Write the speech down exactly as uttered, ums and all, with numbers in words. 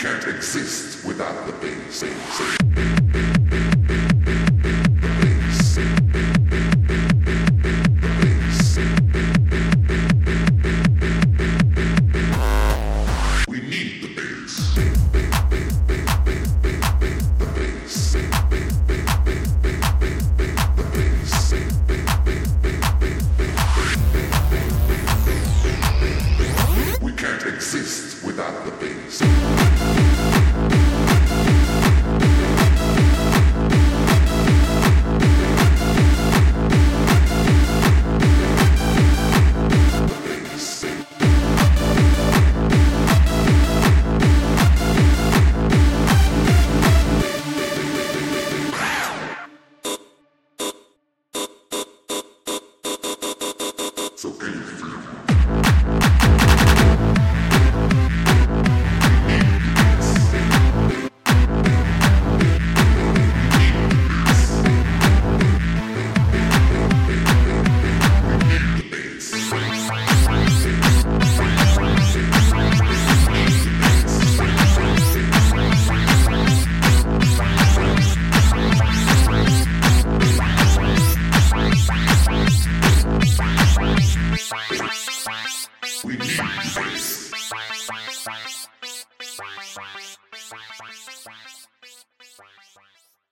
can't exist without the bass. We need the bass. The bass. The bass. We can't exist without the bass. So can you feel it? We need this.